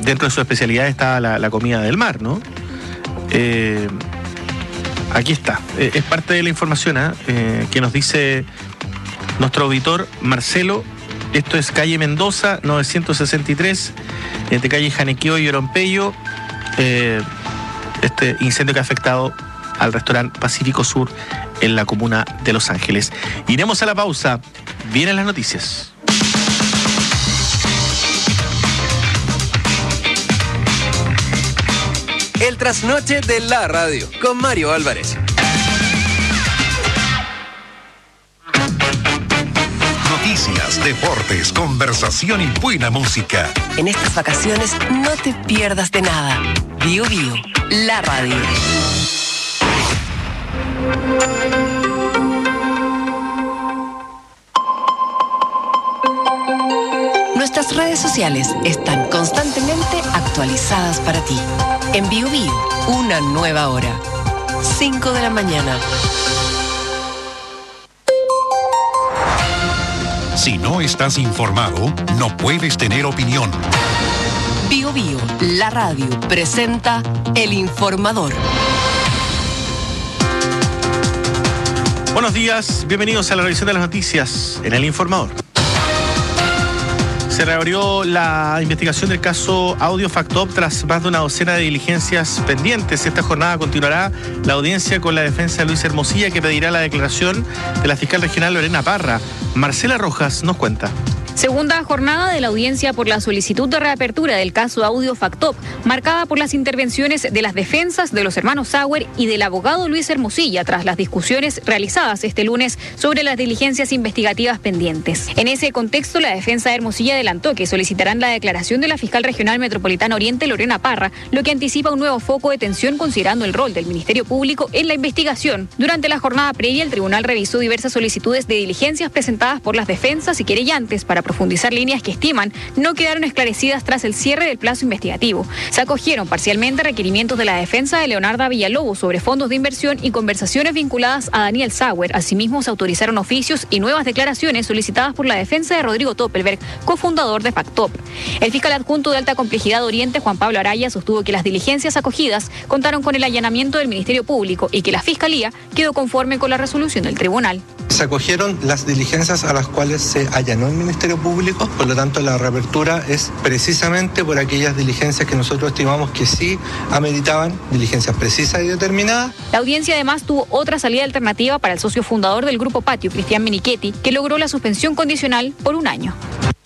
dentro de su especialidad está la comida del mar, ¿no? Aquí está. Es parte de la información que nos dice nuestro auditor Marcelo. Esto es calle Mendoza, 963, entre calle Janequeo y Orompeyo. Este incendio que ha afectado al restaurante Pacífico Sur en la comuna de Los Ángeles. Iremos a la pausa. Vienen las noticias. El trasnoche de la radio con Mario Álvarez. Noticias, deportes, conversación y buena música. En estas vacaciones no te pierdas de nada. Bio Bio, la radio. Nuestras redes sociales están constantemente actualizadas para ti. En Bio Bio, una nueva hora. 5 de la mañana. Si no estás informado, no puedes tener opinión. Bio Bio, la radio, presenta El Informador. Buenos días, bienvenidos a la revisión de las noticias en El Informador. Se reabrió la investigación del caso Audio Factop tras más de una docena de diligencias pendientes. Esta jornada continuará la audiencia con la defensa de Luis Hermosilla, que pedirá la declaración de la fiscal regional Lorena Parra. Marcela Rojas nos cuenta. Segunda jornada de la audiencia por la solicitud de reapertura del caso Audio Factop, marcada por las intervenciones de las defensas de los hermanos Sauer y del abogado Luis Hermosilla tras las discusiones realizadas este lunes sobre las diligencias investigativas pendientes. En ese contexto, la defensa de Hermosilla adelantó que solicitarán la declaración de la fiscal regional metropolitana Oriente, Lorena Parra, lo que anticipa un nuevo foco de tensión considerando el rol del Ministerio Público en la investigación. Durante la jornada previa, el tribunal revisó diversas solicitudes de diligencias presentadas por las defensas y querellantes para profundizar líneas que estiman no quedaron esclarecidas tras el cierre del plazo investigativo. Se acogieron parcialmente requerimientos de la defensa de Leonarda Villalobos sobre fondos de inversión y conversaciones vinculadas a Daniel Sauer. Asimismo, se autorizaron oficios y nuevas declaraciones solicitadas por la defensa de Rodrigo Toppelberg, cofundador de Factop. El fiscal adjunto de alta complejidad Oriente, Juan Pablo Araya, sostuvo que las diligencias acogidas contaron con el allanamiento del Ministerio Público y que la Fiscalía quedó conforme con la resolución del tribunal. Se acogieron las diligencias a las cuales se allanó el Ministerio Público, por lo tanto la reapertura es precisamente por aquellas diligencias que nosotros estimamos que sí ameritaban diligencias precisas y determinadas. La audiencia además tuvo otra salida alternativa para el socio fundador del Grupo Patio, Cristian Minichetti, que logró la suspensión condicional por 1 año.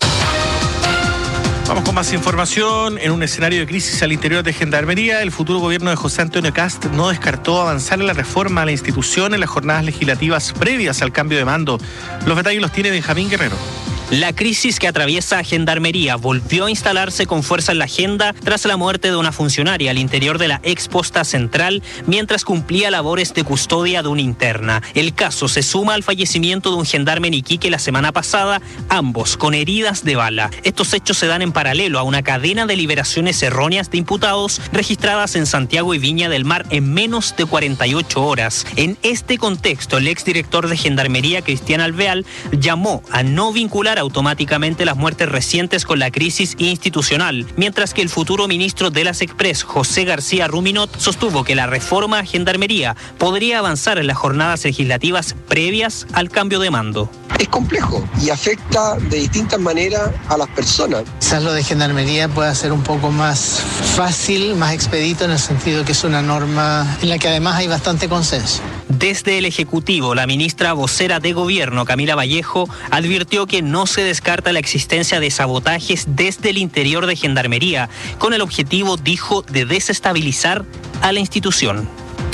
Vamos con más información. En un escenario de crisis al interior de Gendarmería, el futuro gobierno de José Antonio Kast no descartó avanzar en la reforma a la institución en las jornadas legislativas previas al cambio de mando. Los detalles los tiene Benjamín Guerrero. La crisis que atraviesa Gendarmería volvió a instalarse con fuerza en la agenda tras la muerte de una funcionaria al interior de la ex posta central mientras cumplía labores de custodia de una interna. El caso se suma al fallecimiento de un gendarme en Iquique la semana pasada, ambos con heridas de bala. Estos hechos se dan en paralelo a una cadena de liberaciones erróneas de imputados registradas en Santiago y Viña del Mar en menos de 48 horas. En este contexto, el exdirector de Gendarmería, Cristian Alvear, llamó a no vincular automáticamente las muertes recientes con la crisis institucional, mientras que el futuro ministro de las Express, José García Ruminot, sostuvo que la reforma a Gendarmería podría avanzar en las jornadas legislativas previas al cambio de mando. Es complejo y afecta de distintas maneras a las personas. Quizás lo de Gendarmería pueda ser un poco más fácil, más expedito, en el sentido que es una norma en la que además hay bastante consenso. Desde el Ejecutivo, la ministra vocera de Gobierno, Camila Vallejo, advirtió que no se descarta la existencia de sabotajes desde el interior de Gendarmería, con el objetivo, dijo, de desestabilizar a la institución.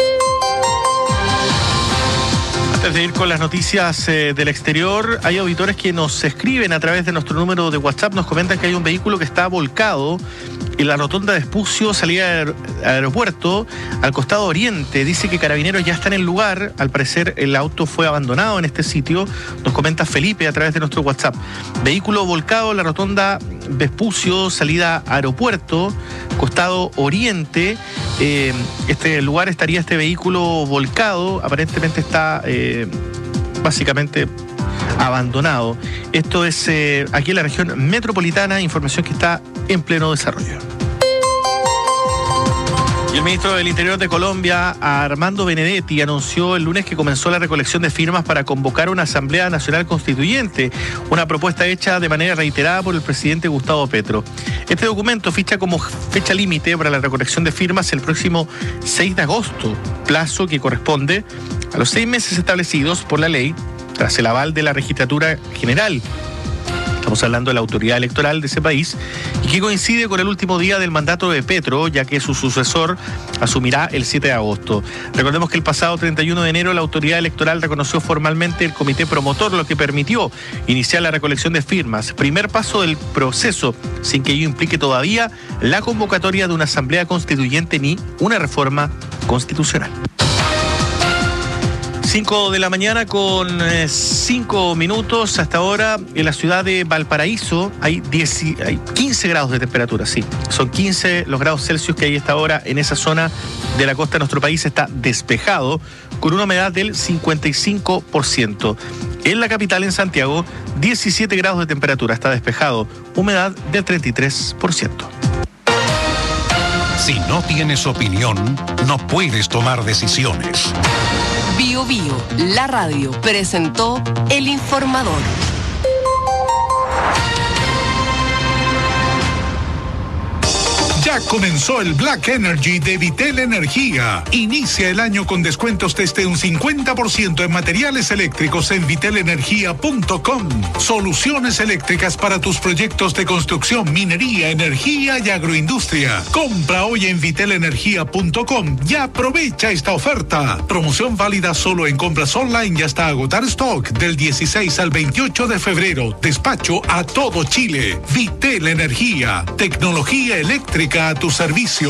Antes de ir con las noticias del exterior, hay auditores que nos escriben a través de nuestro número de WhatsApp, nos comentan que hay un vehículo que está volcado en la rotonda de Espucio, salida del aeropuerto, al costado oriente. Dice que carabineros ya están en el lugar. Al parecer el auto fue abandonado en este sitio. Nos comenta Felipe a través de nuestro WhatsApp. Vehículo volcado en la rotonda Vespucio, salida aeropuerto, costado oriente. Este lugar estaría este vehículo volcado. Aparentemente está básicamente abandonado. Esto es aquí en la región metropolitana, información que está en pleno desarrollo. Y el ministro del Interior de Colombia, Armando Benedetti, anunció el lunes que comenzó la recolección de firmas para convocar una Asamblea Nacional Constituyente, una propuesta hecha de manera reiterada por el presidente Gustavo Petro. Este documento ficha como fecha límite para la recolección de firmas el próximo 6 de agosto, plazo que corresponde a los 6 meses establecidos por la ley tras el aval de la Registratura General. Estamos hablando de la autoridad electoral de ese país y que coincide con el último día del mandato de Petro, ya que su sucesor asumirá el 7 de agosto. Recordemos que el pasado 31 de enero la autoridad electoral reconoció formalmente el comité promotor, lo que permitió iniciar la recolección de firmas. Primer paso del proceso, sin que ello implique todavía la convocatoria de una asamblea constituyente ni una reforma constitucional. 5 de la mañana con 5 minutos. Hasta ahora en la ciudad de Valparaíso hay 15 grados de temperatura, sí. Son 15 los grados Celsius que hay hasta ahora en esa zona de la costa de nuestro país. Está despejado con una humedad del 55%. En la capital, en Santiago, 17 grados de temperatura, está despejado, humedad del 33%. Si no tienes opinión, no puedes tomar decisiones. Bio Bio, la radio, presentó El Informador. Ya comenzó el Black Energy de Vitel Energía. Inicia el año con descuentos desde un 50% en materiales eléctricos en vitelenergia.com. Soluciones eléctricas para tus proyectos de construcción, minería, energía y agroindustria. Compra hoy en vitelenergia.com y aprovecha esta oferta. Promoción válida solo en compras online y hasta agotar stock del 16 al 28 de febrero. Despacho a todo Chile. Vitel Energía. Tecnología eléctrica a tu servicio.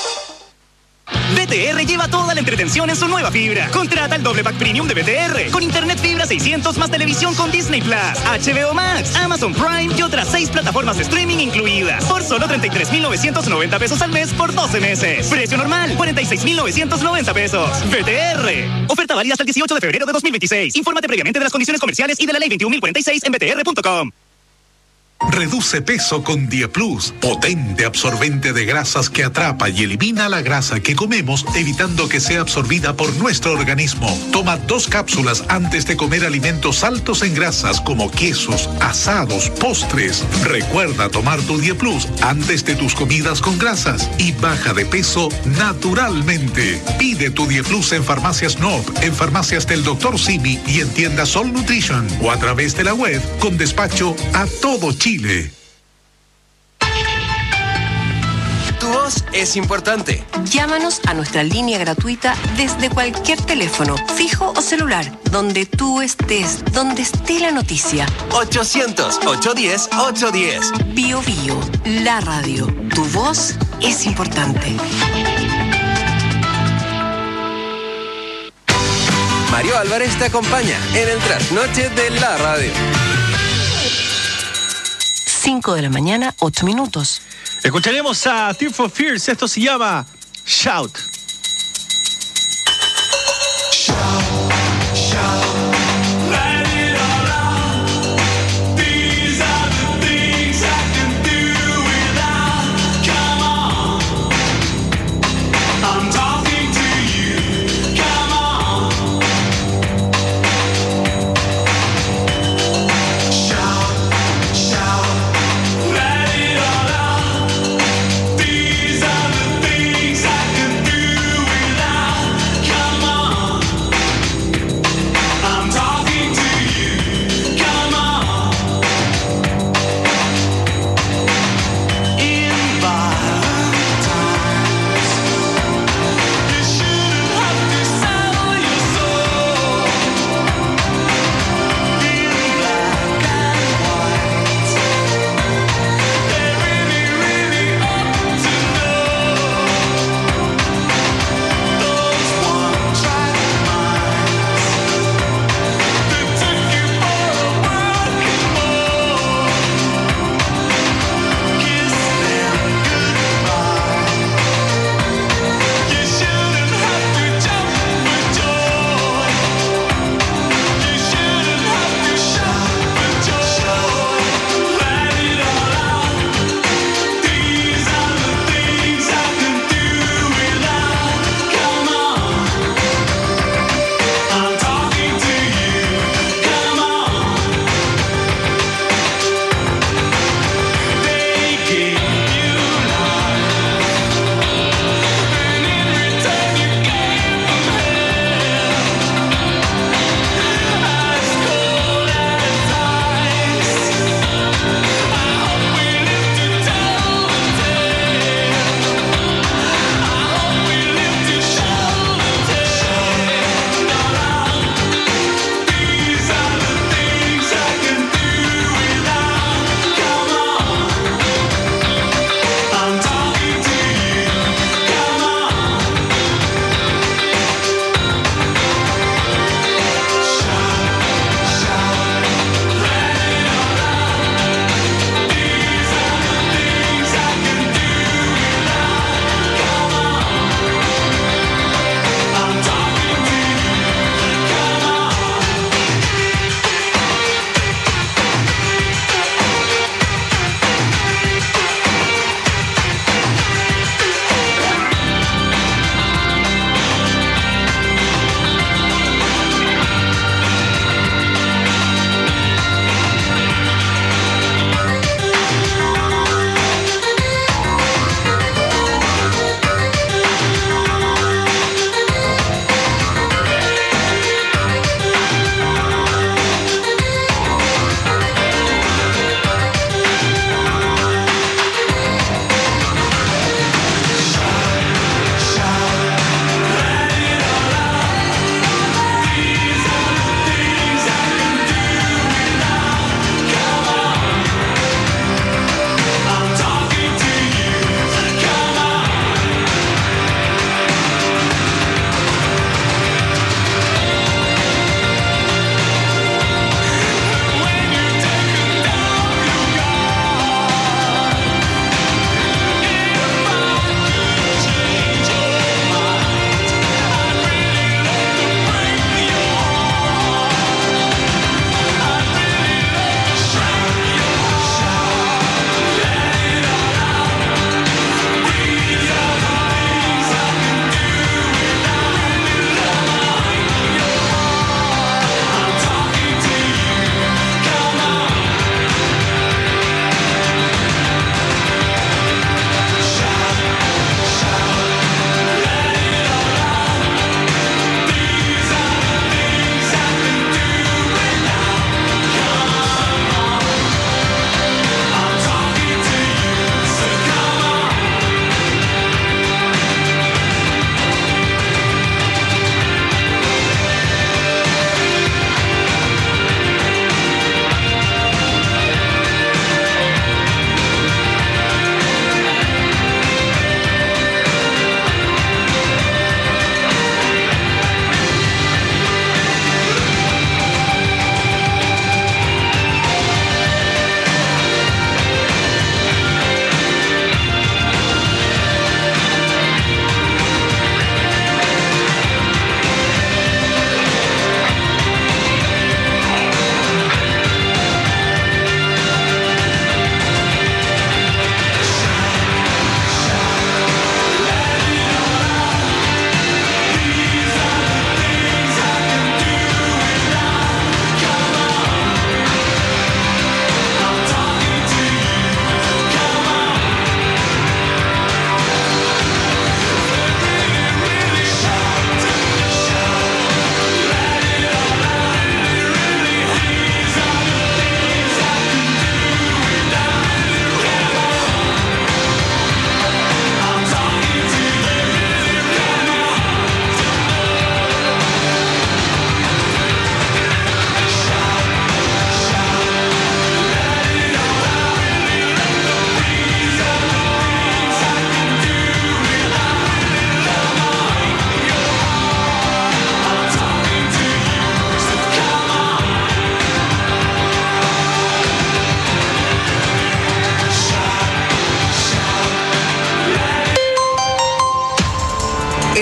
BTR lleva toda la entretención en su nueva fibra. Contrata el doble pack premium de BTR con internet fibra 600 más televisión con Disney Plus, HBO Max, Amazon Prime y otras 6 plataformas de streaming incluidas por solo 33,990 pesos al mes por 12 meses. Precio normal 46,990 pesos. BTR. Oferta válida hasta el 18 de febrero de 2026. Infórmate previamente de las condiciones comerciales y de la ley 21.046 en btr.com. Reduce peso con Dieplus, potente absorbente de grasas que atrapa y elimina la grasa que comemos, evitando que sea absorbida por nuestro organismo. Toma 2 cápsulas antes de comer alimentos altos en grasas como quesos, asados, postres. Recuerda tomar tu Dieplus antes de tus comidas con grasas y baja de peso naturalmente. Pide tu Dieplus en farmacias Nob, en farmacias del Dr. Simi y en tiendas Sol Nutrition o a través de la web con despacho a todo Chile. Tu voz es importante. Llámanos a nuestra línea gratuita desde cualquier teléfono, fijo o celular, donde tú estés, donde esté la noticia. 800-810-810. Bio Bio, la radio. Tu voz es importante. Mario Álvarez te acompaña en el trasnoche de la radio. 5 de la mañana, 8 minutos. Escucharemos a Tears for Fears. Esto se llama Shout. Do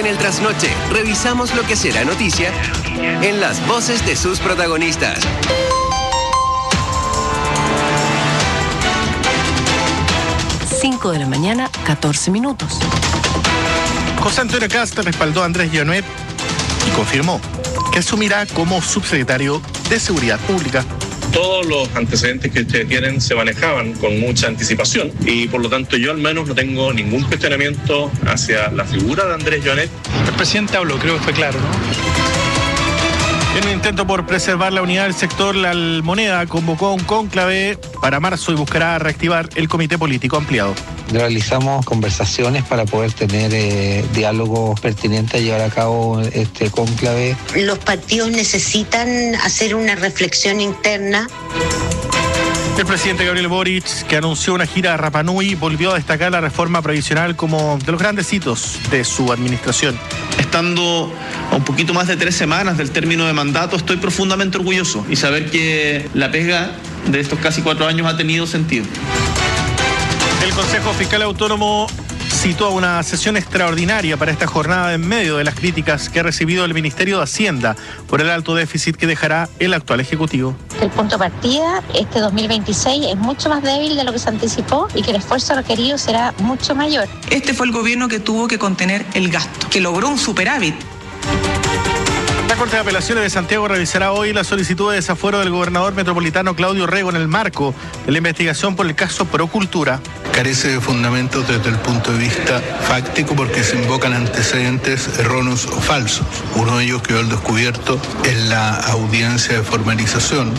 el trasnoche revisamos lo que será noticia en las voces de sus protagonistas. De la mañana, 14 minutos. José Antonio Kast respaldó a Andrés Jonet y confirmó que asumirá como subsecretario de Seguridad Pública. Todos los antecedentes que ustedes tienen se manejaban con mucha anticipación y por lo tanto yo al menos no tengo ningún cuestionamiento hacia la figura de Andrés Jonet. El presidente habló, creo que fue claro, ¿no? En un intento por preservar la unidad del sector, la Moneda convocó a un cónclave para marzo y buscará reactivar el comité político ampliado. Realizamos conversaciones para poder tener diálogos pertinentes a llevar a cabo este cónclave. Los partidos necesitan hacer una reflexión interna. El presidente Gabriel Boric, que anunció una gira a Rapa Nui, volvió a destacar la reforma previsional como de los grandes hitos de su administración. Estando a un poquito más de 3 semanas del término de mandato, estoy profundamente orgulloso y saber que la pega de estos casi 4 años ha tenido sentido. El Consejo Fiscal Autónomo citó una sesión extraordinaria para esta jornada en medio de las críticas que ha recibido el Ministerio de Hacienda por el alto déficit que dejará el actual Ejecutivo. El punto de partida, este 2026 es mucho más débil de lo que se anticipó y que el esfuerzo requerido será mucho mayor. Este fue el gobierno que tuvo que contener el gasto, que logró un superávit. La Corte de Apelaciones de Santiago revisará hoy la solicitud de desafuero del gobernador metropolitano Claudio Rego en el marco de la investigación por el caso Procultura. Carece de fundamentos desde el punto de vista fáctico porque se invocan antecedentes erróneos o falsos. Uno de ellos quedó al descubierto en la audiencia de formalización.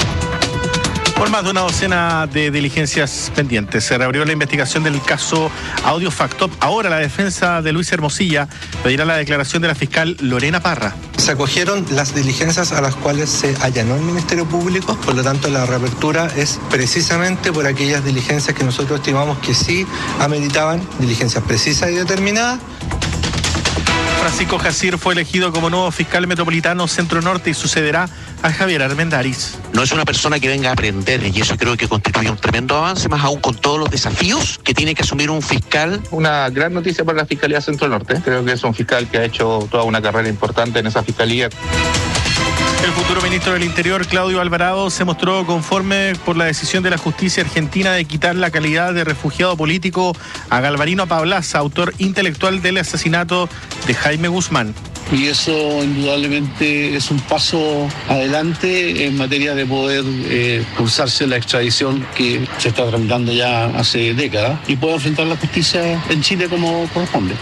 Por más de una docena de diligencias pendientes, se reabrió la investigación del caso Audio Factop. Ahora la defensa de Luis Hermosilla pedirá la declaración de la fiscal Lorena Parra. Se acogieron las diligencias a las cuales se allanó el Ministerio Público, por lo tanto la reapertura es precisamente por aquellas diligencias que nosotros estimamos que sí ameritaban diligencias precisas y determinadas. Francisco Jacir fue elegido como nuevo fiscal metropolitano Centro Norte y sucederá a Javier Armendáriz. No es una persona que venga a aprender y eso creo que constituye un tremendo avance, más aún con todos los desafíos que tiene que asumir un fiscal. Una gran noticia para la Fiscalía Centro Norte. Creo que es un fiscal que ha hecho toda una carrera importante en esa fiscalía. El futuro ministro del Interior, Claudio Alvarado, se mostró conforme por la decisión de la justicia argentina de quitar la calidad de refugiado político a Galvarino Pablaza, autor intelectual del asesinato de Jaime Guzmán. Y eso indudablemente es un paso adelante en materia de poder cursarse la extradición que se está tramitando ya hace décadas y poder enfrentar la justicia en Chile como corresponde.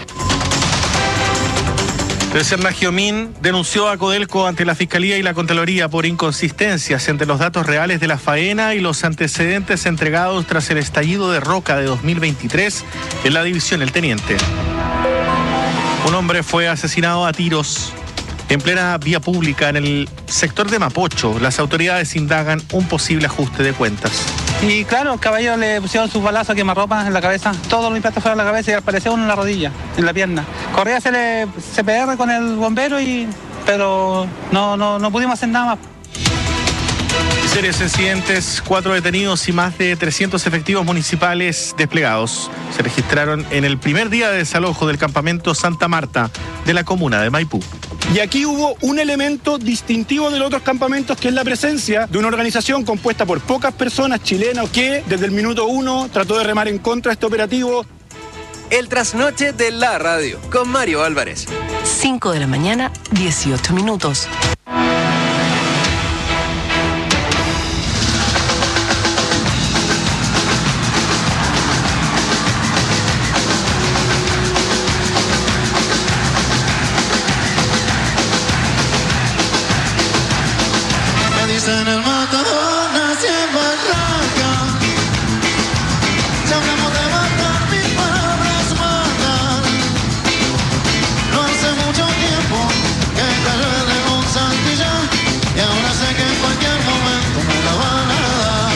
El Serna Giomín denunció a Codelco ante la Fiscalía y la Contraloría por inconsistencias entre los datos reales de la faena y los antecedentes entregados tras el estallido de Roca de 2023 en la división El Teniente. Un hombre fue asesinado a tiros en plena vía pública en el sector de Mapocho. Las autoridades indagan un posible ajuste de cuentas. Y claro, el caballero le pusieron sus balazos a quemarropa en la cabeza, todos los impactos fueron en la cabeza y al parecer uno en la rodilla, en la pierna. Corría a hacerle CPR con el bombero pero no pudimos hacer nada más. Serios incidentes, 4 detenidos y más de 300 efectivos municipales desplegados se registraron en el primer día de desalojo del campamento Santa Marta de la comuna de Maipú. Y aquí hubo un elemento distintivo de los otros campamentos, que es la presencia de una organización compuesta por pocas personas chilenas que desde el minuto 1 trató de remar en contra de este operativo. El trasnoche de la radio con Mario Álvarez. 5 de la mañana, 18 minutos. En el matador nací en Barranca. Si hablamos de matar, mis palabras matan. No hace mucho tiempo que cayó el León Santillán y ahora sé que en cualquier momento me la van a dar.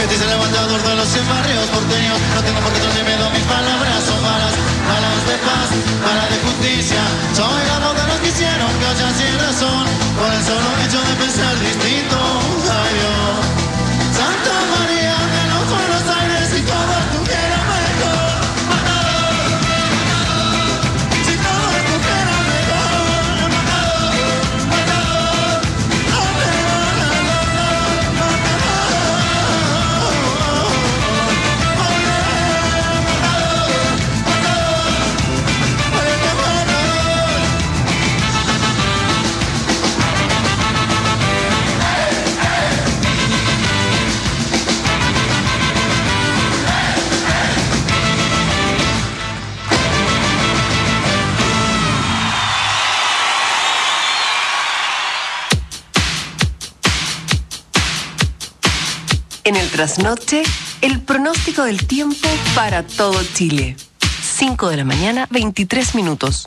Vestirse el levantador de los 100 barrios porteños. No tengo por qué tener miedo, mis palabras son balas. Balas de paz, balas de justicia. Soy la voz de los que hicieron que hayan sin razón. Por el solo hecho de pensar distinto. Ay Dios, Santa María de los Buenos Aires, si todo estuviera mejor. Si todo estuviera mejor. En el trasnoche, el pronóstico del tiempo para todo Chile. 5 de la mañana, 23 minutos.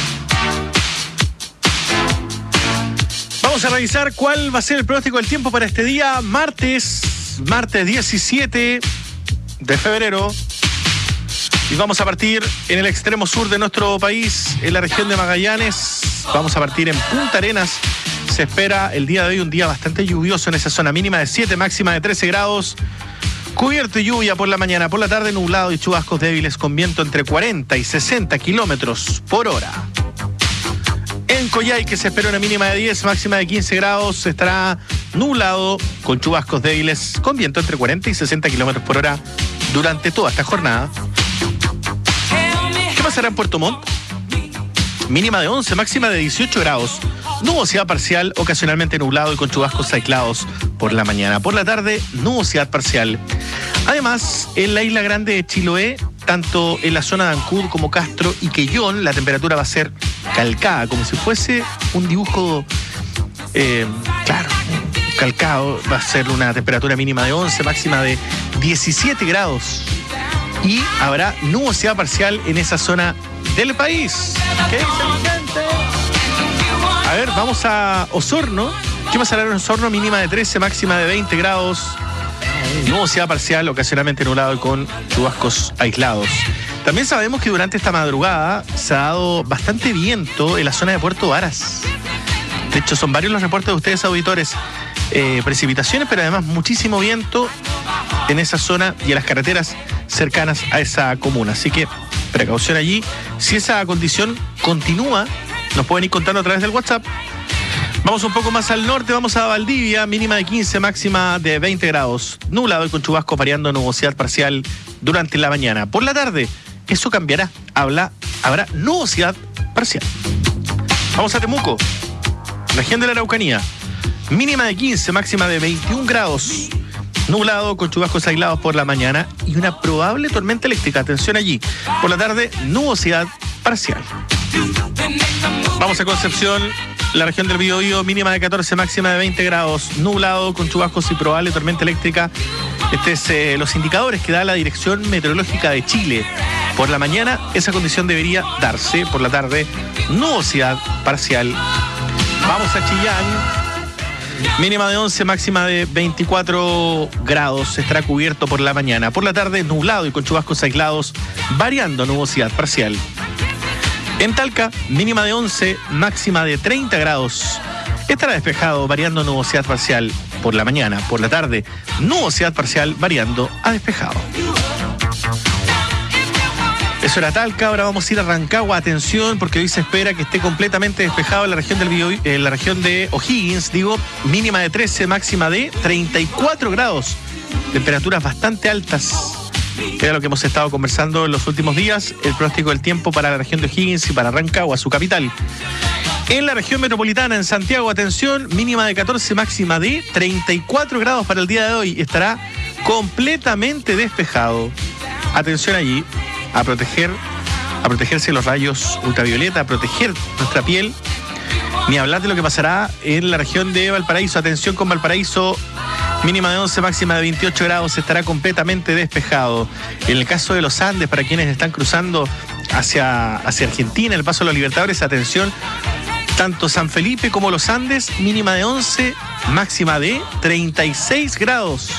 Vamos a revisar cuál va a ser el pronóstico del tiempo para este día, martes 17 de febrero. Y vamos a partir en el extremo sur de nuestro país, en la región de Magallanes. Vamos a partir en Punta Arenas. Se espera el día de hoy un día bastante lluvioso en esa zona, mínima de 7, máxima de 13 grados. Cubierto y lluvia por la mañana, por la tarde nublado y chubascos débiles con viento entre 40 y 60 kilómetros por hora. En Coyhaique se espera una mínima de 10, máxima de 15 grados. Estará nublado con chubascos débiles con viento entre 40 y 60 kilómetros por hora durante toda esta jornada. ¿Qué pasará en Puerto Montt? Mínima de 11, máxima de 18 grados. Nubosidad parcial, ocasionalmente nublado y con chubascos aislados por la mañana. Por la tarde, nubosidad parcial. Además, en la isla grande de Chiloé, tanto en la zona de Ancud como Castro y Quellón, la temperatura va a ser calcada, como si fuese un dibujo, calcado. Va a ser una temperatura mínima de 11, máxima de 17 grados. Y habrá nubosidad parcial en esa zona del país. ¿Qué dice mi gente? A ver, vamos a Osorno. ¿Qué pasará en Osorno? Mínima de 13, máxima de 20 grados. Nubosidad parcial, ocasionalmente nublado y con chubascos aislados. También sabemos que durante esta madrugada se ha dado bastante viento en la zona de Puerto Varas. De hecho, son varios los reportes de ustedes, auditores. Precipitaciones, pero además muchísimo viento en esa zona y en las carreteras cercanas a esa comuna. Así que precaución allí. Si esa condición continúa, nos pueden ir contando a través del WhatsApp. Vamos un poco más al norte, vamos a Valdivia, mínima de 15, máxima de 20 grados. Nublado y con chubascos variando, nubosidad parcial durante la mañana. Por la tarde, eso cambiará. Habrá nubosidad parcial. Vamos a Temuco, región de la Araucanía. Mínima de 15, máxima de 21 grados. Nublado con chubascos aislados por la mañana y una probable tormenta eléctrica. Atención allí. Por la tarde, nubosidad parcial. Vamos a Concepción, la región del Biobío, mínima de 14, máxima de 20 grados. Nublado con chubascos y probable tormenta eléctrica. Este es los indicadores que da la Dirección Meteorológica de Chile. Por la mañana, esa condición debería darse. Por la tarde, nubosidad parcial. Vamos a Chillán. Mínima de 11, máxima de 24 grados. Estará cubierto por la mañana. Por la tarde, nublado y con chubascos aislados, variando nubosidad parcial. En Talca, mínima de 11, máxima de 30 grados. Estará despejado, variando nubosidad parcial por la mañana. Por la tarde, nubosidad parcial, variando a despejado. Eso era Talca. Ahora vamos a ir a Rancagua. Atención, porque hoy se espera que esté completamente despejado en la región en la región de O'Higgins, mínima de 13, máxima de 34 grados. Temperaturas bastante altas. Era lo que hemos estado conversando en los últimos días. El pronóstico del tiempo para la región de O'Higgins y para Rancagua, su capital. En la región metropolitana, en Santiago, atención, mínima de 14, máxima de 34 grados para el día de hoy. Estará completamente despejado. Atención allí. A protegerse de los rayos ultravioleta, a proteger nuestra piel. Ni hablar de lo que pasará en la región de Valparaíso. Atención con Valparaíso, mínima de 11, máxima de 28 grados, estará completamente despejado. En el caso de los Andes, para quienes están cruzando hacia Argentina, el paso de los Libertadores, atención, tanto San Felipe como los Andes, mínima de 11, máxima de 36 grados.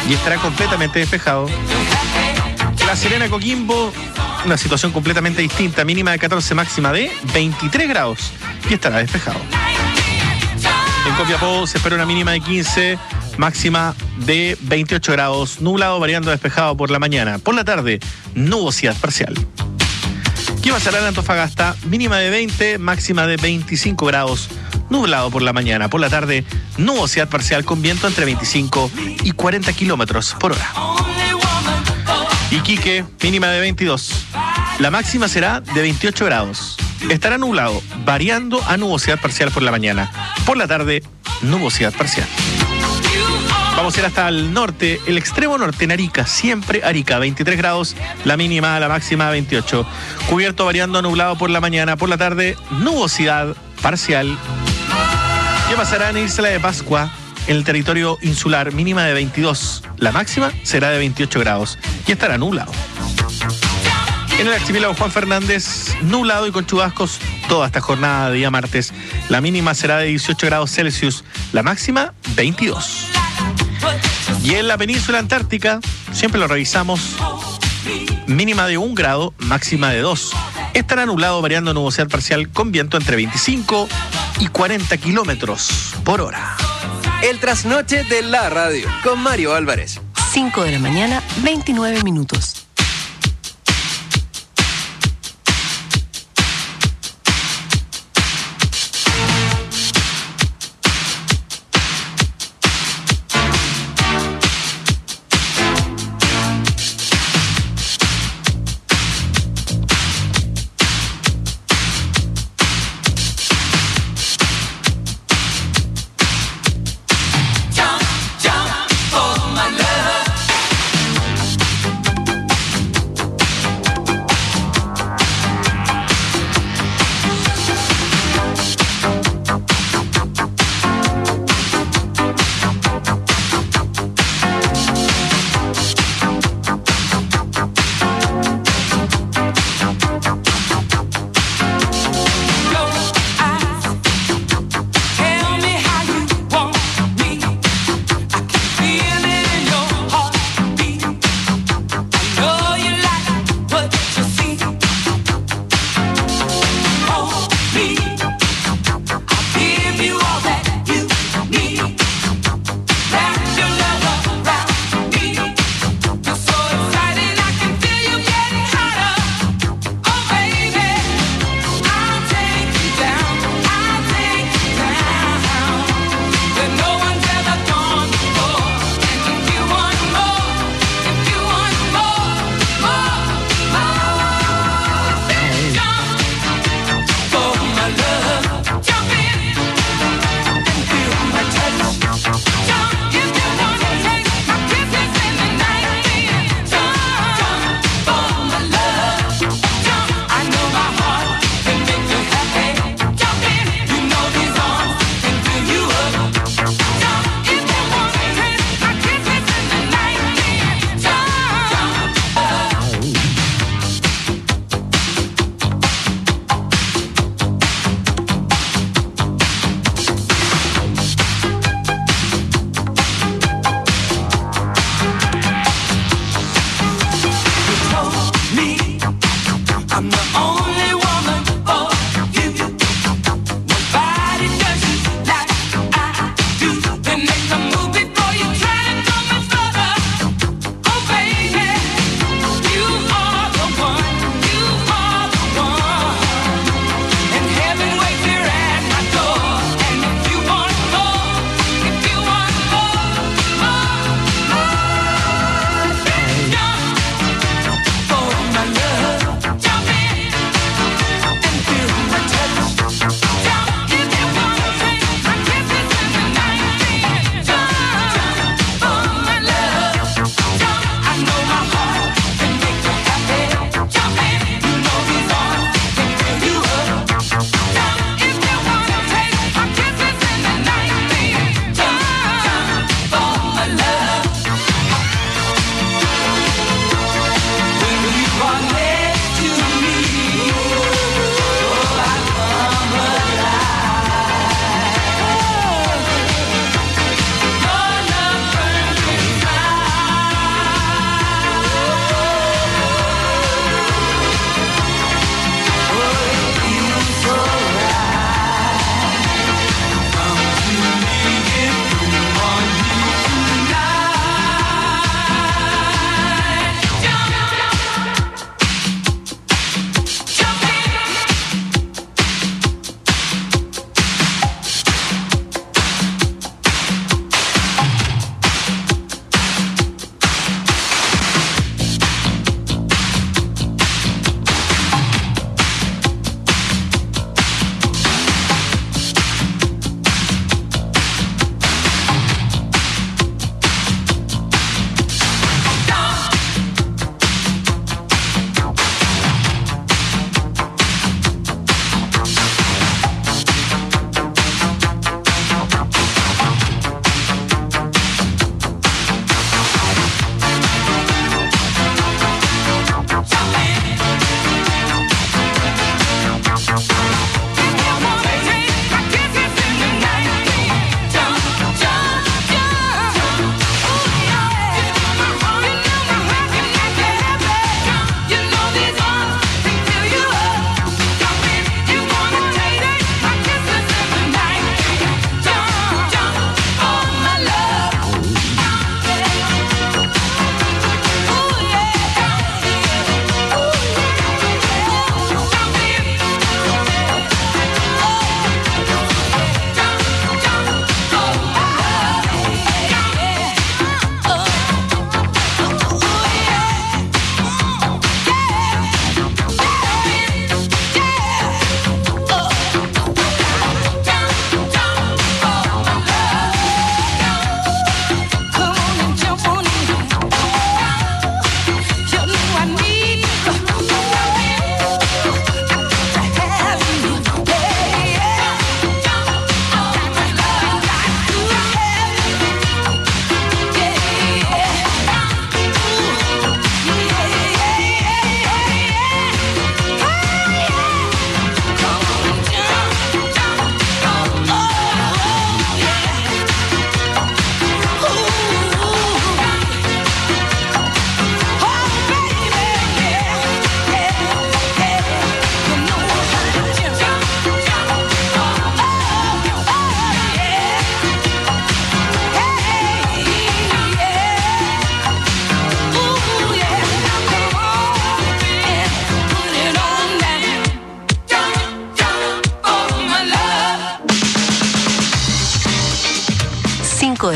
y estará completamente despejado. La Serena, Coquimbo, una situación completamente distinta, mínima de 14, máxima de 23 grados y estará despejado. En Copiapó se espera una mínima de 15, máxima de 28 grados, nublado variando despejado por la mañana. Por la tarde, nubosidad parcial. ¿Qué pasará en Antofagasta? Mínima de 20, máxima de 25 grados, nublado por la mañana. Por la tarde, nubosidad parcial con viento entre 25 y 40 kilómetros por hora. Iquique, mínima de 22. La máxima será de 28 grados. Estará nublado, variando a nubosidad parcial por la mañana. Por la tarde, nubosidad parcial. Vamos a ir hasta el norte, el extremo norte, en Arica, siempre Arica, 23 grados, la mínima, la máxima 28. Cubierto variando a nublado por la mañana, por la tarde, nubosidad parcial. ¿Qué pasará en Isla de Pascua? En el territorio insular, mínima de 22, la máxima será de 28 grados y estará nublado. En el archipiélago Juan Fernández, nublado y con chubascos toda esta jornada de día martes. La mínima será de 18 grados Celsius, la máxima 22. Y en la península antártica, siempre lo revisamos, mínima de 1 grado, máxima de 2. Estará nublado variando nubosidad parcial con viento entre 25 y 40 kilómetros por hora. El trasnoche de la radio con Mario Álvarez. 5 de la mañana, 29 minutos.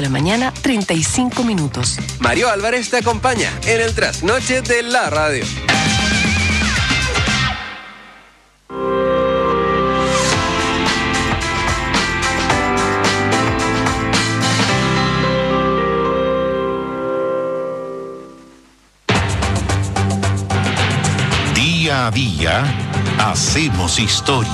la mañana, 35 minutos. Mario Álvarez te acompaña en el trasnoche de la radio. Día a día, hacemos historia.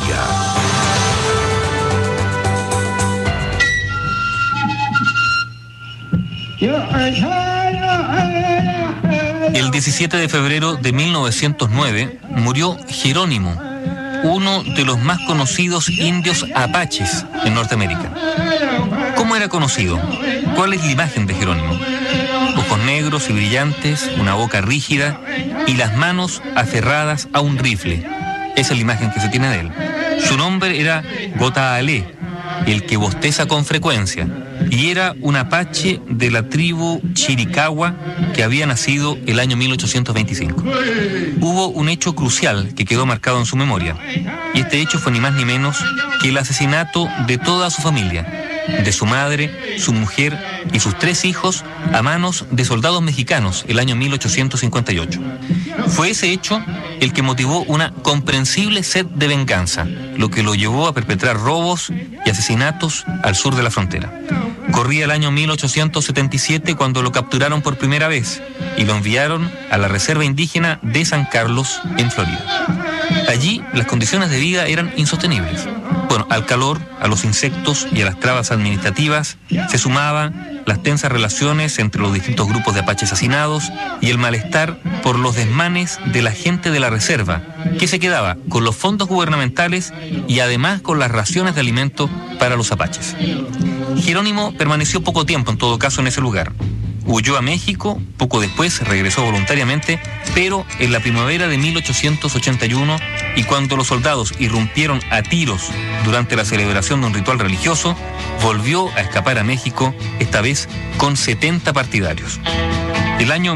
El 17 de febrero de 1909 murió Jerónimo, uno de los más conocidos indios apaches en Norteamérica. ¿Cómo era conocido? ¿Cuál es la imagen de Jerónimo? Ojos negros y brillantes, una boca rígida y las manos aferradas a un rifle. Esa es la imagen que se tiene de él. Su nombre era Gotaale, el que bosteza con frecuencia, y era un apache de la tribu Chiricahua que había nacido el año 1825. Hubo un hecho crucial que quedó marcado en su memoria, y este hecho fue ni más ni menos que el asesinato de toda su familia, de su madre, su mujer y sus 3 hijos a manos de soldados mexicanos el año 1858. Fue ese hecho el que motivó una comprensible sed de venganza, lo que lo llevó a perpetrar robos y asesinatos al sur de la frontera. Corría el año 1877 cuando lo capturaron por primera vez y lo enviaron a la reserva indígena de San Carlos, en Florida. Allí las condiciones de vida eran insostenibles. Bueno, al calor, a los insectos y a las trabas administrativas se sumaban las tensas relaciones entre los distintos grupos de apaches hacinados y el malestar por los desmanes de la gente de la reserva, que se quedaba con los fondos gubernamentales y además con las raciones de alimento para los apaches. Jerónimo permaneció poco tiempo en todo caso en ese lugar. Huyó a México, poco después regresó voluntariamente, pero en la primavera de 1881, y cuando los soldados irrumpieron a tiros durante la celebración de un ritual religioso, volvió a escapar a México, esta vez con 70 partidarios. El año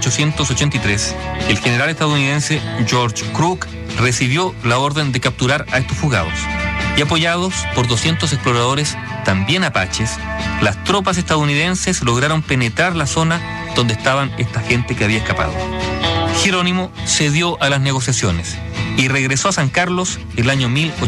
1883, el general estadounidense George Crook recibió la orden de capturar a estos fugados, y apoyados por 200 exploradores, también apaches, las tropas estadounidenses lograron penetrar la zona donde estaban esta gente que había escapado. Jerónimo cedió a las negociaciones y regresó a San Carlos el año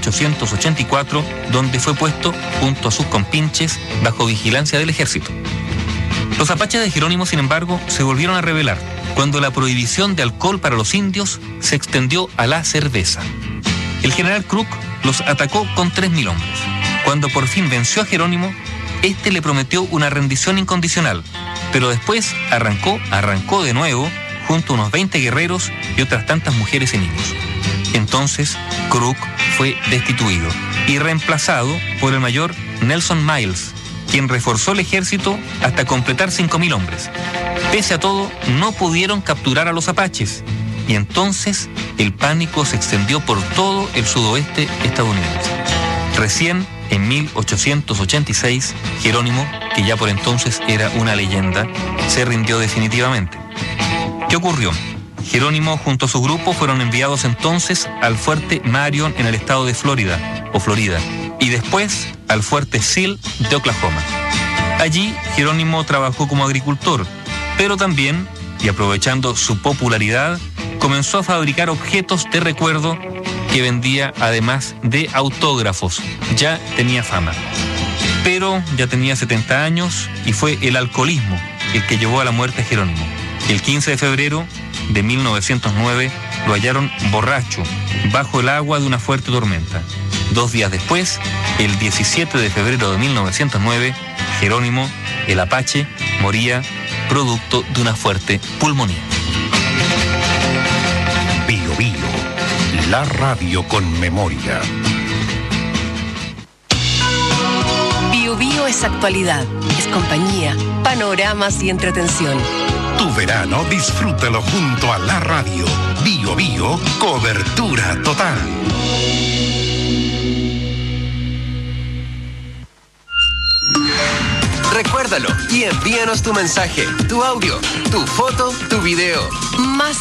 1884, donde fue puesto junto a sus compinches bajo vigilancia del ejército. Los apaches de Jerónimo, sin embargo, se volvieron a rebelar cuando la prohibición de alcohol para los indios se extendió a la cerveza. El general Crook los atacó con 3.000 hombres. Cuando por fin venció a Jerónimo, este le prometió una rendición incondicional, pero después arrancó de nuevo junto a unos 20 guerreros y otras tantas mujeres y niños. Entonces, Crook fue destituido y reemplazado por el mayor Nelson Miles, quien reforzó el ejército hasta completar 5.000 hombres. Pese a todo, no pudieron capturar a los apaches, y entonces el pánico se extendió por todo el sudoeste estadounidense. Recién en 1886, Jerónimo, que ya por entonces era una leyenda, se rindió definitivamente. ¿Qué ocurrió? Jerónimo junto a su grupo fueron enviados entonces al fuerte Marion en el estado de Florida, y después al fuerte Seal de Oklahoma. Allí Jerónimo trabajó como agricultor, pero también, y aprovechando su popularidad, comenzó a fabricar objetos de recuerdo que vendía además de autógrafos. Ya tenía fama. Pero ya tenía 70 años y fue el alcoholismo el que llevó a la muerte a Jerónimo. El 15 de febrero de 1909 lo hallaron borracho bajo el agua de una fuerte tormenta. 2 días después, el 17 de febrero de 1909, Jerónimo, el apache, moría producto de una fuerte pulmonía. Bio Bio, la radio con memoria. Bio Bio es actualidad, es compañía, panoramas y entretención. Tu verano disfrútalo junto a la radio. Bio Bio, cobertura total. Recuérdalo y envíanos tu mensaje, tu audio, tu foto, tu video. Más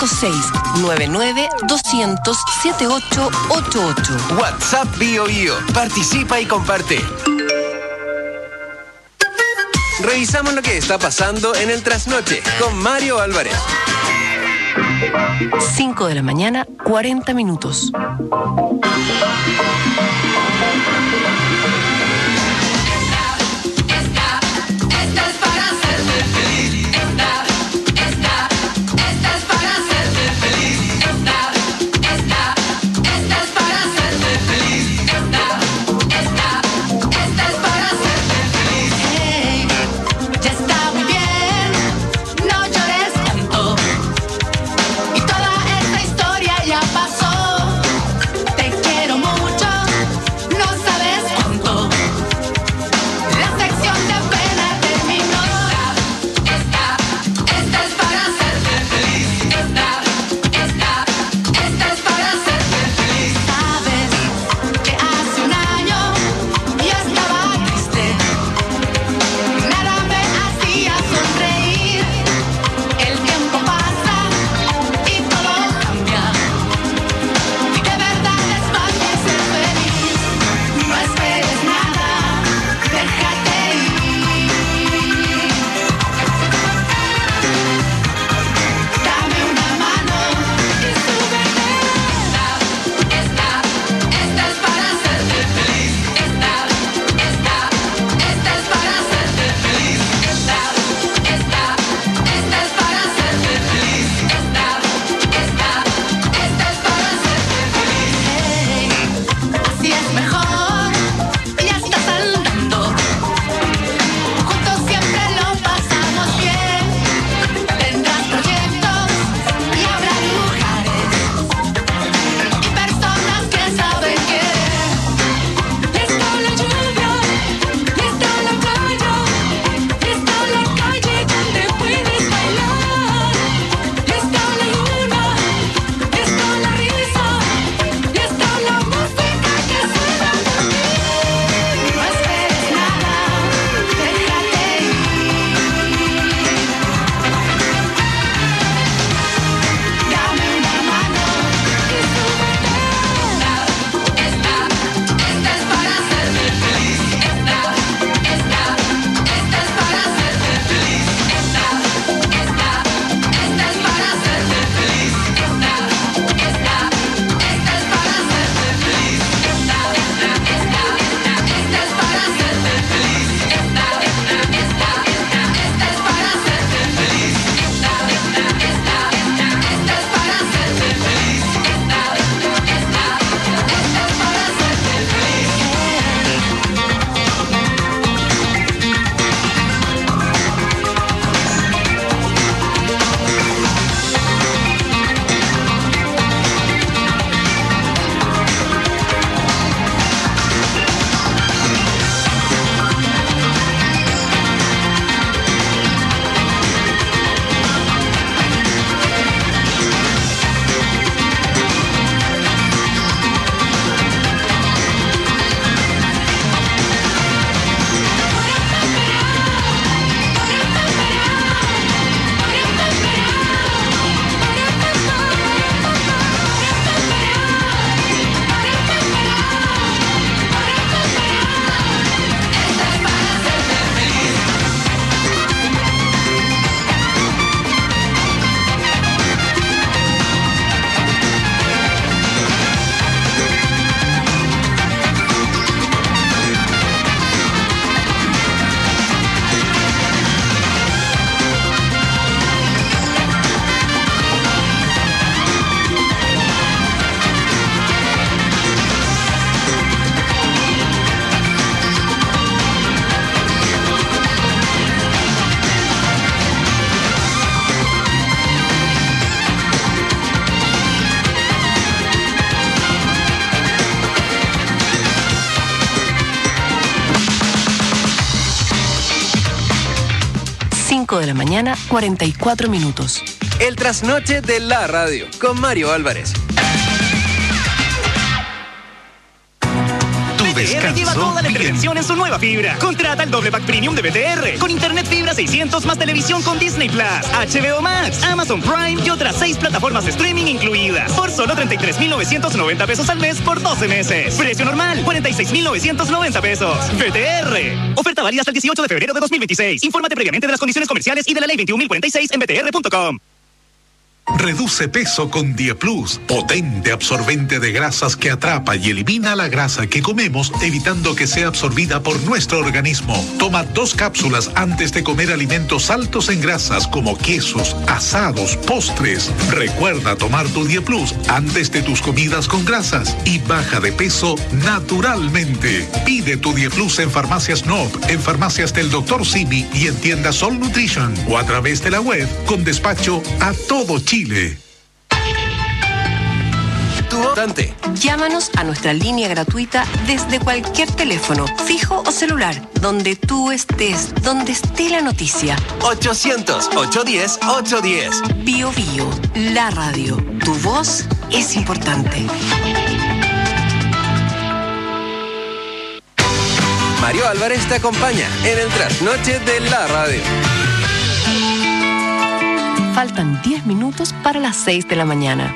56-99-200-7888. WhatsApp Bio Bio. Participa y comparte. Revisamos lo que está pasando en el trasnoche con Mario Álvarez. 5 de la mañana, 40 minutos. De la mañana, 44 minutos. El trasnoche de la radio con Mario Álvarez. Tu descanso lleva toda la bien. televisión en su nueva fibra. Contrata el doble pack premium de BTR con internet fibra 600 más televisión con Disney Plus, HBO Max, Amazon Prime y otras 6 plataformas de streaming incluidas por solo 33,990 pesos al mes por 12 meses. Precio normal 46,990 pesos. BTR. Oferta válida hasta el 18 de febrero de 2026. Infórmate previamente de las condiciones comerciales y de la ley 21.046 en btr.com. Reduce peso con Dieplus, potente absorbente de grasas que atrapa y elimina la grasa que comemos, evitando que sea absorbida por nuestro organismo. Toma 2 cápsulas antes de comer alimentos altos en grasas como quesos, asados, postres. Recuerda tomar tu Dieplus antes de tus comidas con grasas y baja de peso naturalmente. Pide tu Dieplus en Farmacias Nob, en farmacias del Dr. Simi y en tiendas Sol Nutrition o a través de la web con despacho a todo Chile. Llámanos a nuestra línea gratuita desde cualquier teléfono, fijo o celular, donde tú estés, donde esté la noticia. 800-810-810. Bio Bio, la radio. Tu voz es importante. Mario Álvarez te acompaña en el trasnoche de la radio. Faltan 10 minutos para las 6 de la mañana.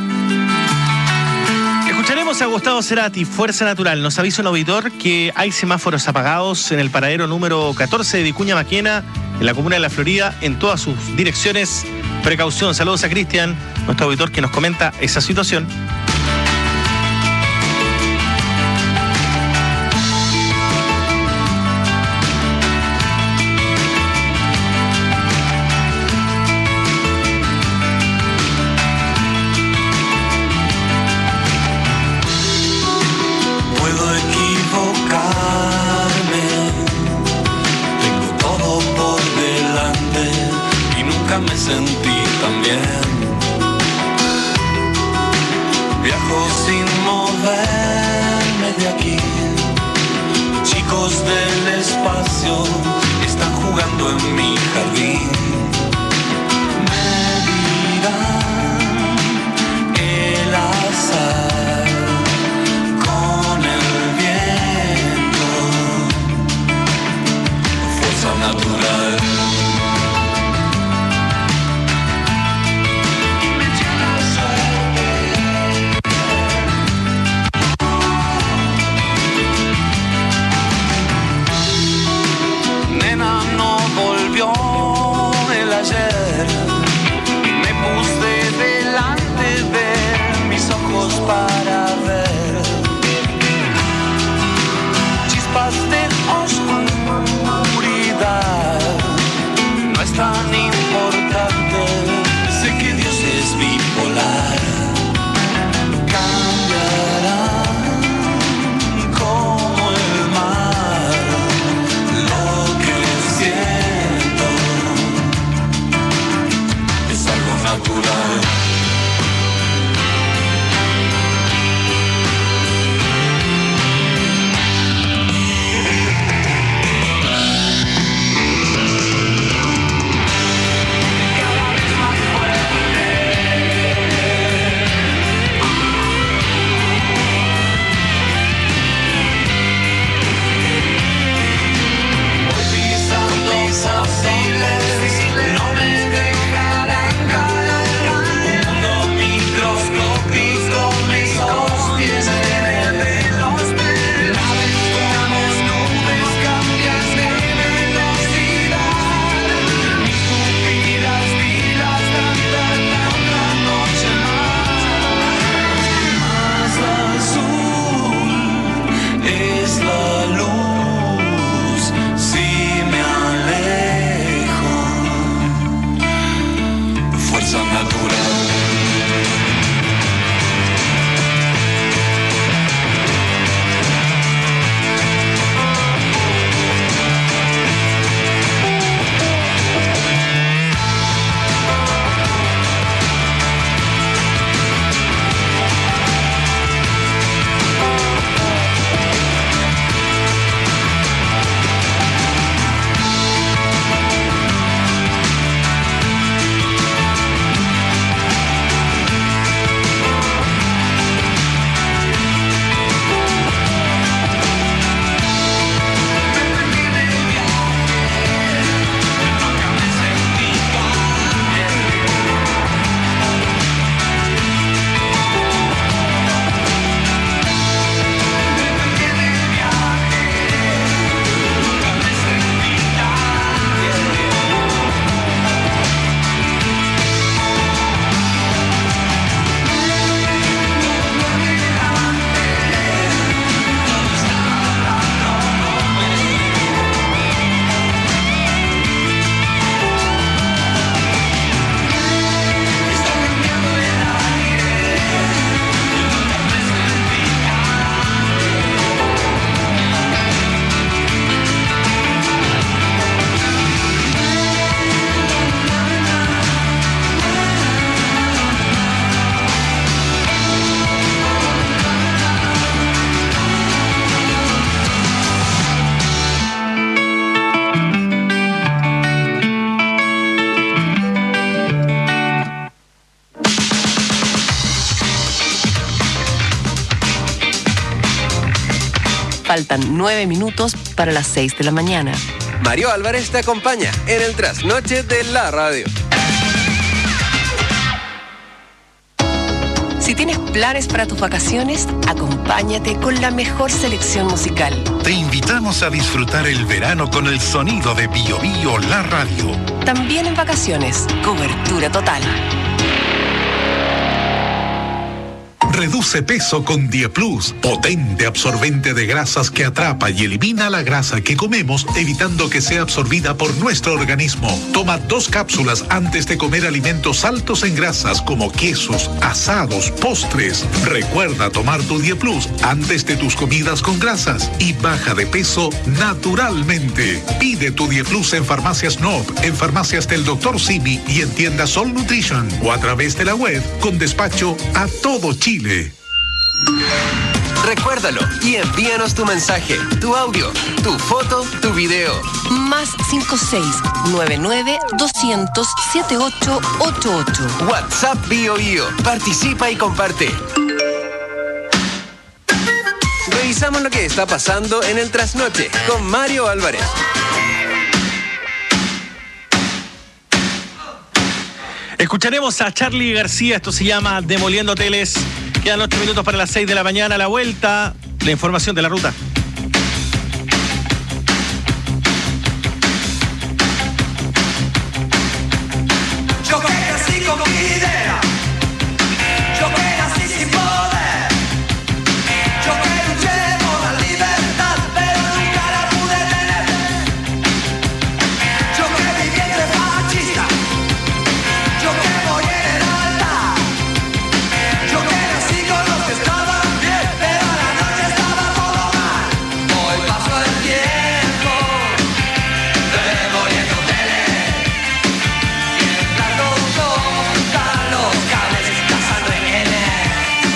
Escucharemos a Gustavo Cerati, Fuerza Natural. Nos avisa un auditor que hay semáforos apagados en el paradero número 14 de Vicuña Maquena, en la comuna de La Florida, en todas sus direcciones. Precaución. Saludos a Cristian, nuestro auditor, que nos comenta esa situación. Me sentí tan bien. Viajo sin moverme de aquí. Chicos del espacio están jugando en mi jardín. Me dirán el azar con el viento. Fuerza natural. El ayer me puse delante de mis ojos para ver chispas de oscuridad. No es tan importante, sé que Dios es bipolar. Cambiarán como el mar lo que siento. Natural. Voy pisando fósiles, no me dejarán caer. Faltan 9 minutos para las 6 de la mañana. Mario Álvarez te acompaña en el trasnoche de la radio. Si tienes planes para tus vacaciones, acompáñate con la mejor selección musical. Te invitamos a disfrutar el verano con el sonido de Bio Bio, la radio. También en vacaciones, cobertura total. Reduce peso con Dieplus, potente absorbente de grasas que atrapa y elimina la grasa que comemos, evitando que sea absorbida por nuestro organismo. Toma 2 cápsulas antes de comer alimentos altos en grasas como quesos, asados, postres. Recuerda tomar tu Dieplus antes de tus comidas con grasas y baja de peso naturalmente. Pide tu Dieplus en Farmacias Nob, en farmacias del Dr. Simi y en tiendas Sol Nutrition o a través de la web con despacho a todo Chile. Recuérdalo y envíanos tu mensaje, tu audio, tu foto, tu video. Más 56-99-200-7888. WhatsApp Bio Bio. Participa y comparte. Revisamos lo que está pasando en el trasnoche con Mario Álvarez. Escucharemos a Charly García, esto se llama Demoliendo Hoteles. Quedan 8 minutos para las 6 de la mañana. A la vuelta, la información de la ruta. Yo que nací con mi idea, yo que nací sin poder, yo que luché por la libertad, pero nunca la pude tener. Yo que viví entre fascistas, yo que voy en el altar, yo que nací con los que estaban bien, pero a la noche estaba todo mal. Hoy pasó el tiempo, demoliendo hoteles, mientras los ojos juntan los cables, cazando rehenes.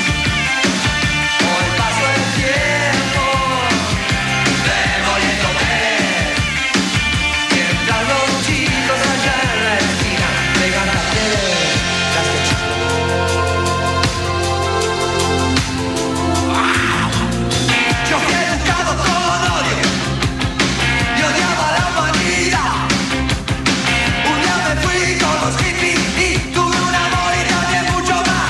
Hoy pasó el tiempo, demoliendo hoteles, mientras los chicos allá en la esquina pegan carteles. Yo fui educado con odio y odiaba la humanidad. Un día me fui con los hippies y tuve un amor y también mucho más.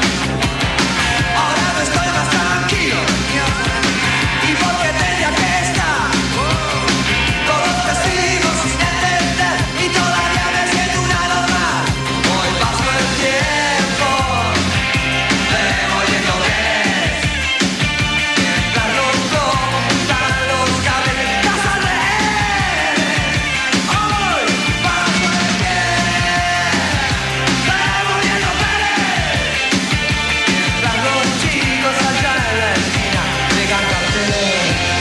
Ahora no estoy más tranquilo y porque tenía que estar. Todos te sigo sin entender y todavía me siento una normal. Hoy pasó el tiempo, demoliendo hoteles, mientras los ojos juntan los cables, cazan rehenes. Hoy pasó el tiempo, demoliendo hoteles, mientras los chicos allá en la esquina pegan carteles.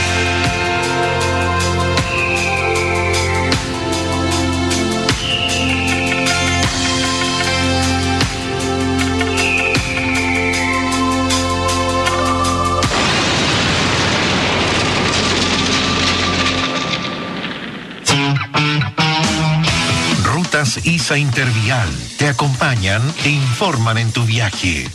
Rutas ISA Intervial te acompañan e informan en tu viaje.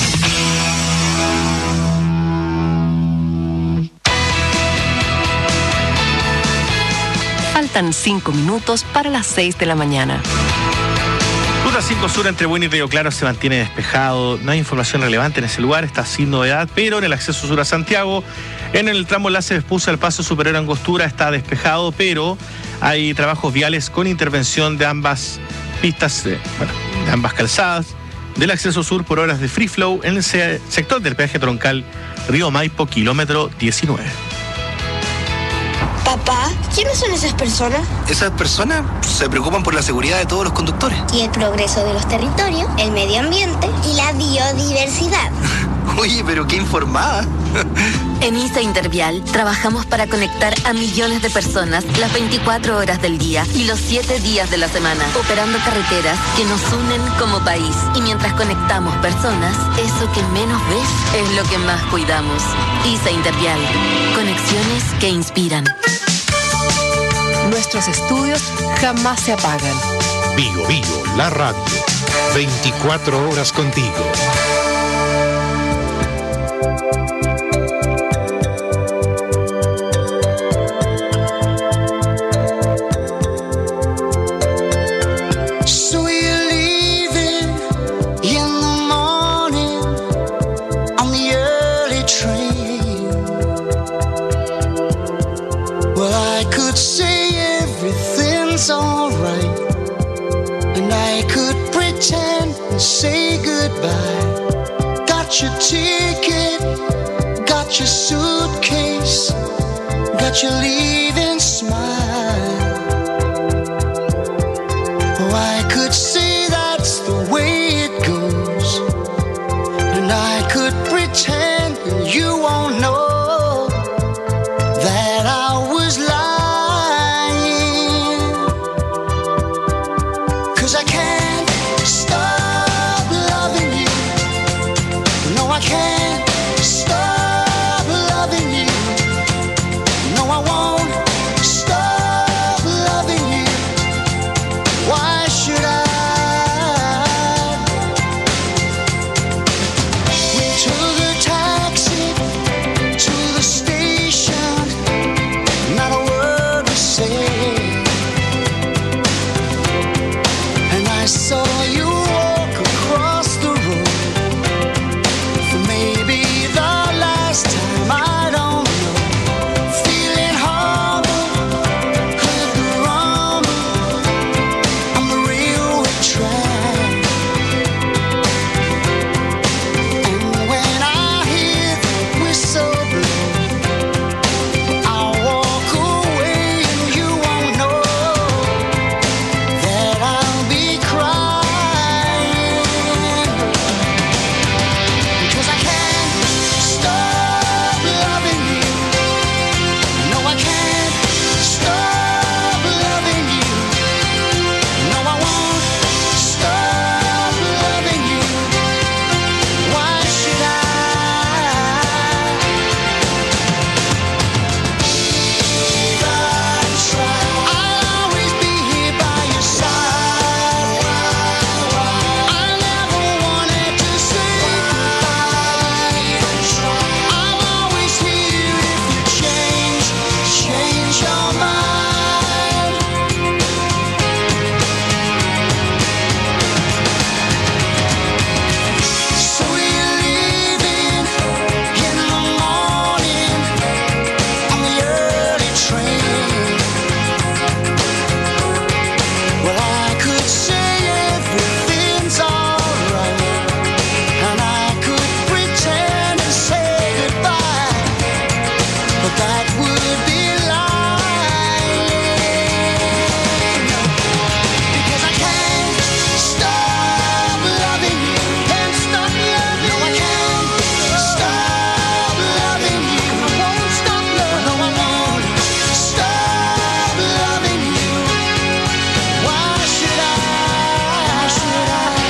Faltan 5 minutos para las 6 de la mañana. Ruta 5 Sur entre Buin y Río Claro se mantiene despejado. No hay información relevante en ese lugar, está sin novedad, pero en el acceso sur a Santiago, en el tramo enlace Vespucio al paso superior a Angostura está despejado, pero hay trabajos viales con intervención de ambas pistas, de ambas calzadas del acceso sur por horas de free flow en el sector del peaje troncal Río Maipo, kilómetro 19. Papá, ¿quiénes son esas personas? Esas personas se preocupan por la seguridad de todos los conductores. Y el progreso de los territorios, el medio ambiente y la biodiversidad. Oye, pero qué informada. En ISA Intervial trabajamos para conectar a millones de personas las 24 horas del día y los 7 días de la semana, operando carreteras que nos unen como país. Y mientras conectamos personas, eso que menos ves es lo que más cuidamos. ISA Intervial, conexiones que inspiran. Nuestros estudios jamás se apagan. Bio Bio, la radio. 24 horas contigo. . 6 hand and say goodbye. Got your ticket, got your suitcase, got you leaving